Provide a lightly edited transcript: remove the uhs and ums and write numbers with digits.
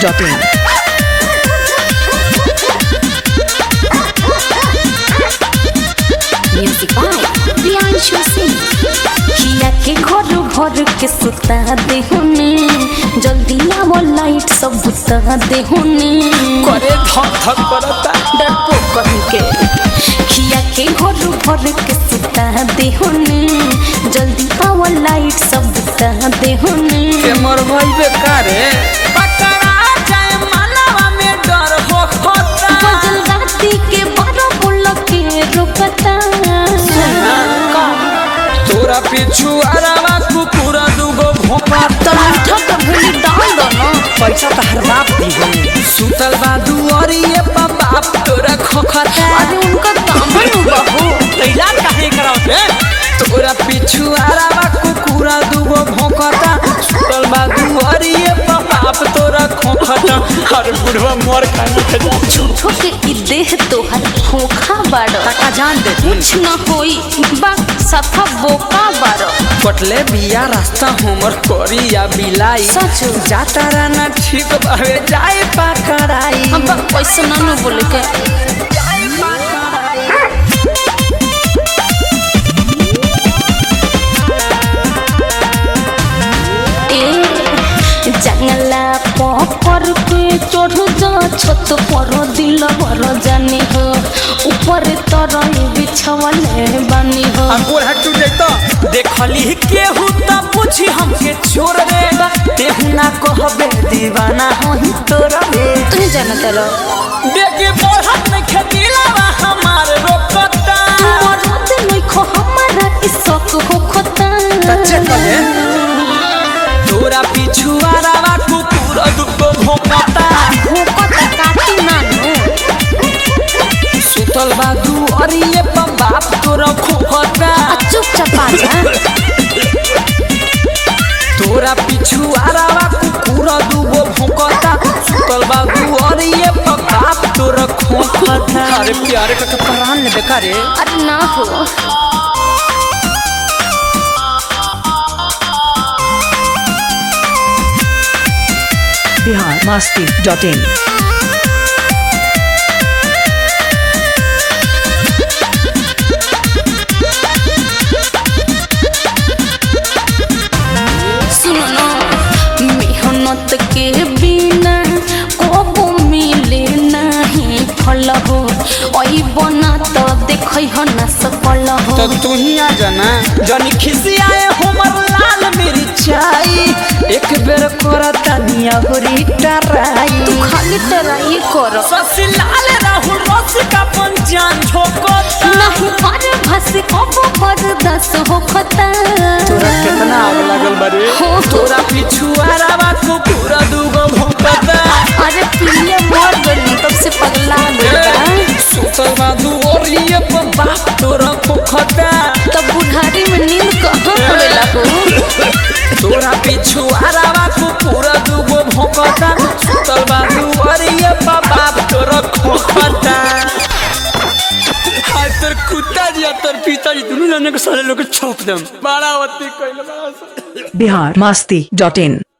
Music by Priyanshu Singh। किया के घर घर के सुता दे होने, जल्दी आवो लाइट सब बुता दे होने। करे धक धक करता डरपोक कहीं के किया के घर घर के सुता दे होने, जल्दी आवो लाइट सब बुता दे होने। के मर भाई बेकार है पकड़ा जाए मानवा में डर हो खोता बदल राती के 12 बोल के रुकता। तोरा पीछू अरवा कुकुरा दुगो भोपा तलठा तो भेली डाल दो ना, पैसा तो हर बाप दी गई सुतल बा दुआरिए पर बाप तोरा खोखता अरे उनका दामन बहू तैला काहे करावते तोरा पीछू अरवा कुकुरा दुगो भोकता सुतल बा दुआरिए पर बाप तोरा खोखता हर बुढ़वा मोर खाने के जा झूठो के ई देह तोहर खोखा बाड़ो, टका जान दे कुछ न होई बा सफा बोका बाड़ो। कटले बिया रास्ता हमर करिया बिलाई सच जाता रहना ठीक भावे जाए पकड़ाई अब पैसा ना बोले के जंगला पर के चढ़ जा छत पर दिल भर जानी हो, ऊपर तरह बिछवले बनी हो। अंकुर हट टूटे तो देखली केहू त पूछी हमके छोड़ रे तेहू ना कहबे दीवाना होई तोरा रे तू जाना तेरा देखे बढ़त में खेतीलावा हमार रोकता मरद नहीं खो हमारा इसक हो खोता। कच्चे कहे तोरा पीछू आरावा कुकुर दुगो भोंकता भोकता काटी नानो सुतल बा दुआरिए पर बाप तोरा खोखता चुपचाप आ जा। तोरा पीछू आरावा कुकुर दुगो भोंकता सुतल बा दुआरिए पर बाप तोरा खोखता अरे प्यारे का प्राण ले बेकार रे अरे ना हो biharmasti.in सुनो ना, मेहनत के बिना कबो मिले नहीं फल हो, ओई बना तो देखै हो ना सकल हो। तो तू ही आ जाना जनी खिसियाए हमर लाल मिर्चाई एक बेर करता निया होरी टराई तू खाली टराई कर ससी लाल राहुल रसिका पंजान झोकता नहीं पर भस कबो बर्दाश्त हो खता। तोरा कितना आग लागल बारे हो तोरा पीछू आरावा कुकुर दुगो भोंकता अरे पिलिया मर गई तब से पगला गया। सुतल बा दुआरिए पर बाप तोरा खोखता तब बुढ़ारी में नींद कहाँ पड़ेला हो। तोरा पीछू आरावा कुकुर दुगो भोंकता सुतल बा दुआरिए पर बाप तोरा खोखता हाय तोर कुत्ता जी तोर पिताजी दुनू जाने के सारे लोग छोप दम बड़ा वत्ती कइले बड़ा biharmasti.in